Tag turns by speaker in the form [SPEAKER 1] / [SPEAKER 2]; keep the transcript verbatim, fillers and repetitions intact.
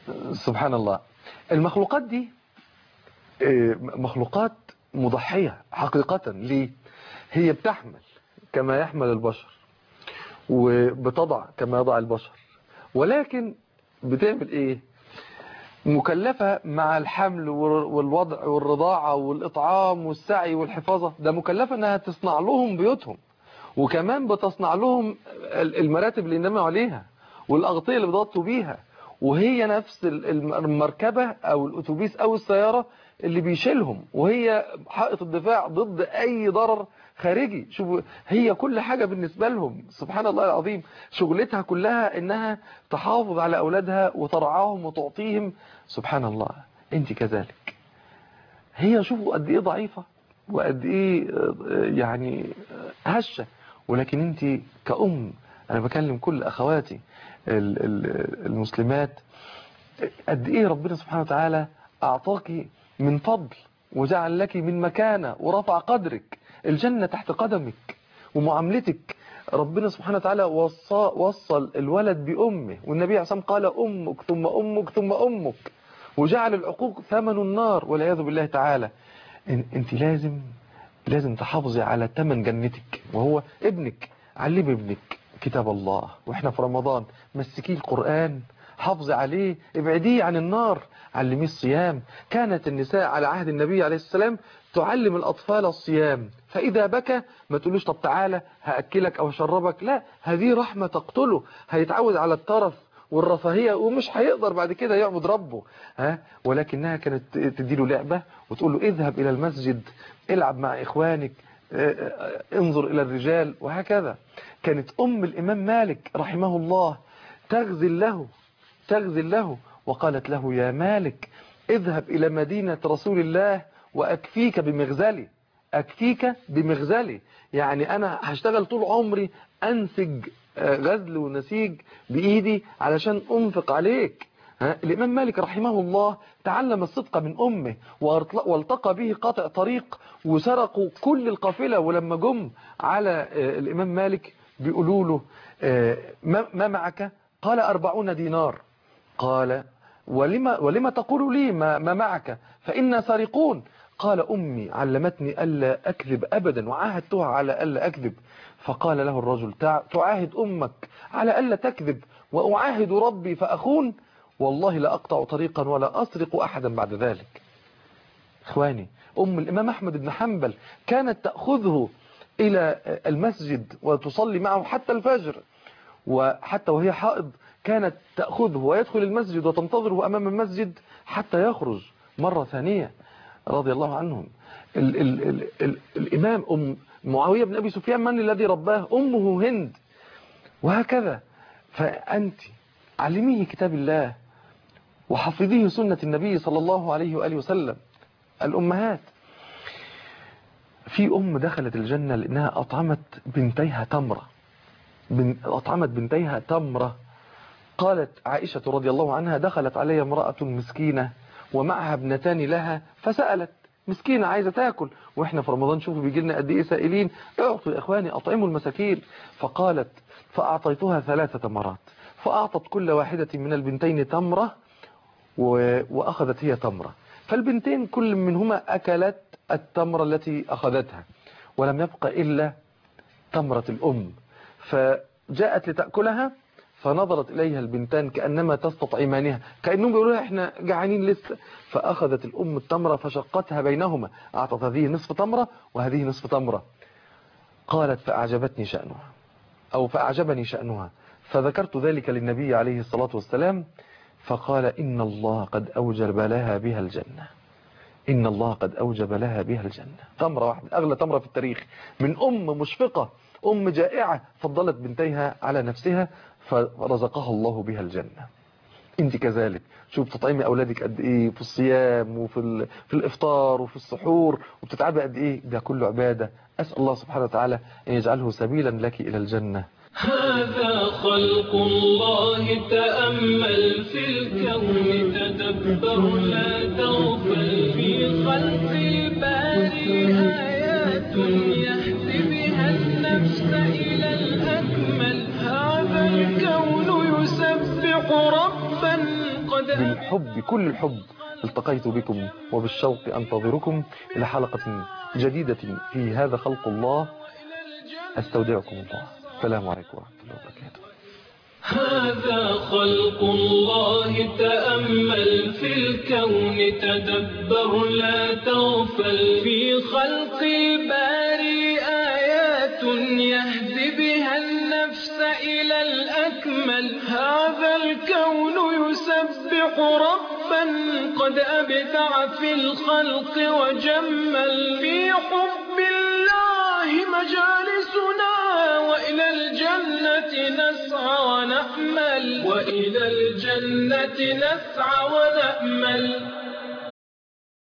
[SPEAKER 1] سبحان الله. المخلوقات دي مخلوقات مضحية حقيقة. ليه؟ هي بتحمل كما يحمل البشر، وبتضع كما يضع البشر، ولكن بتعمل ايه؟ مكلفة مع الحمل والوضع والرضاعة والإطعام والسعي والحفاظة. ده مكلفة انها تصنع لهم بيوتهم، وكمان بتصنع لهم المراتب اللي يناموا عليها والأغطية اللي بيضغطوا بيها، وهي نفس المركبة أو الأتوبيس أو السيارة اللي بيشيلهم، وهي حائط الدفاع ضد أي ضرر خارجي. شوفوا، هي كل حاجة بالنسبة لهم. سبحان الله العظيم. شغلتها كلها إنها تحافظ على أولادها وترعاهم وتعطيهم. سبحان الله. أنت كذلك. هي شوفوا قد إيه ضعيفة وقد إيه يعني هشة، ولكن أنت كأم، أنا بكلم كل أخواتي المسلمات، قد إيه ربنا سبحانه وتعالى أعطاك من فضل، وجعل لك من مكانة، ورفع قدرك. الجنة تحت قدمك. ومعاملتك ربنا سبحانه وتعالى وصل الولد بأمه، والنبي عليه الصلاة والسلام قال أمك ثم أمك ثم أمك، وجعل العقوق ثمن النار والعياذ بالله تعالى. انت لازم لازم تحافظي على ثمن جنتك، وهو ابنك. علمي ابنك كتاب الله، واحنا في رمضان مسكيه القرآن، حافظي عليه، ابعديه عن النار، علميه الصيام. كانت النساء على عهد النبي عليه السلام تعلم الأطفال الصيام، فإذا بكى ما تقولوش طب تعالى هأكلك أو أشربك، لا، هذه رحمة تقتله، هيتعود على الترف والرفاهية ومش هيقدر بعد كده يعبد ربه. ها ولكنها كانت تديله لعبة وتقول له اذهب إلى المسجد، العب مع إخوانك، انظر إلى الرجال، وهكذا. كانت أم الإمام مالك رحمه الله تغزل له تغزل له وقالت له يا مالك اذهب إلى مدينة رسول الله وأكفيك بمغزلي. أكفيك بمغزلي يعني أنا هشتغل طول عمري أنسج غزل ونسيج بإيدي علشان أنفق عليك. الإمام مالك رحمه الله تعلم الصدق من أمه، والتقى به قاطع طريق وسرقوا كل القافلة، ولما جم على الإمام مالك بيقولوا له ما معك؟ قال أربعون دينار. قال ولما, ولما تقول لي ما, ما معك؟ فإنا سارقون. قال أمي علمتني ألا أكذب أبدا وعاهدتها على ألا أكذب. فقال له الرجل تعاهد أمك على ألا تكذب وأعاهد ربي فأخون؟ والله لا أقطع طريقا ولا أسرق أحدا بعد ذلك. إخواني، أم الإمام أحمد بن حنبل كانت تأخذه إلى المسجد وتصلي معه حتى الفجر، وحتى وهي حائض كانت تأخذه ويدخل المسجد وتنتظره أمام المسجد حتى يخرج مرة ثانية رضي الله عنهم. ال ال ال ال الإمام أم معاوية بن أبي سفيان من الذي رباه؟ أمه هند. وهكذا. فأنت علميه كتاب الله وحفظيه سنة النبي صلى الله عليه وآله وسلم. الأمهات، في أم دخلت الجنة لأنها أطعمت بنتيها تمرة بن... أطعمت بنتيها تمرة. قالت عائشة رضي الله عنها دخلت علي امرأة مسكينة ومعها ابنتان لها فسألت، مسكينة عايزة تاكل، واحنا في رمضان شوفوا بيجي لنا قد ايه سائلين، اعطوا يا اخواني اطعموا المساكين. فقالت فأعطيتها ثلاثة تمرات، فأعطت كل واحدة من البنتين تمرة و... وأخذت هي تمرة، فالبنتين كل منهما أكلت التمرة التي أخذتها، ولم يبق إلا تمرة الأم. فجاءت لتأكلها فنظرت إليها البنتان كأنما تستطعمانها، كأنهم بيقولوا احنا جعانين لسه. فأخذت الأم التمرة فشقتها بينهما، أعطت هذه نصف تمرة وهذه نصف تمرة. قالت فأعجبتني شأنها أو فأعجبني شأنها، فذكرت ذلك للنبي عليه الصلاة والسلام، فقال إن الله قد أوجب لها بها الجنة. إن الله قد أوجب لها بها الجنة. تمرة واحدة، أغلى تمرة في التاريخ، من أم مشفقة، أم جائعة فضلت بنتيها على نفسها فرزقها الله بها الجنة. انت كذلك، شوف تطعمي أولادك قد إيه في الصيام وفي في الإفطار وفي السحور، وبتتعبي قد إيه، ده كله عبادة. أسأل الله سبحانه وتعالى أن يجعله سبيلا لك إلى الجنة.
[SPEAKER 2] هذا خلق الله، تأمل في الكون تدبر لا تغفل، في خلق الباري آيات يهدي بها النفس إلى الأكمل. هذا الكون يسبح ربا قد
[SPEAKER 1] بالحب كل الحب التقيت بكم، وبالشوق أنتظركم إلى حلقة جديدة في هذا خلق الله. أستودعكم الله. السلام عليكم ورحمة الله وبركاته.
[SPEAKER 2] هذا خلق الله، تأمل في الكون، تدبر لا تغفل. في خلق الباري آيات يهدي بها النفس إلى الأكمل. هذا الكون يسبح ربا قد أبدع في الخلق وجمل. في حب الله مجالسنا، وإلى الجنة نسعى ونأمل، وإلى الجنة نسعى ونأمل.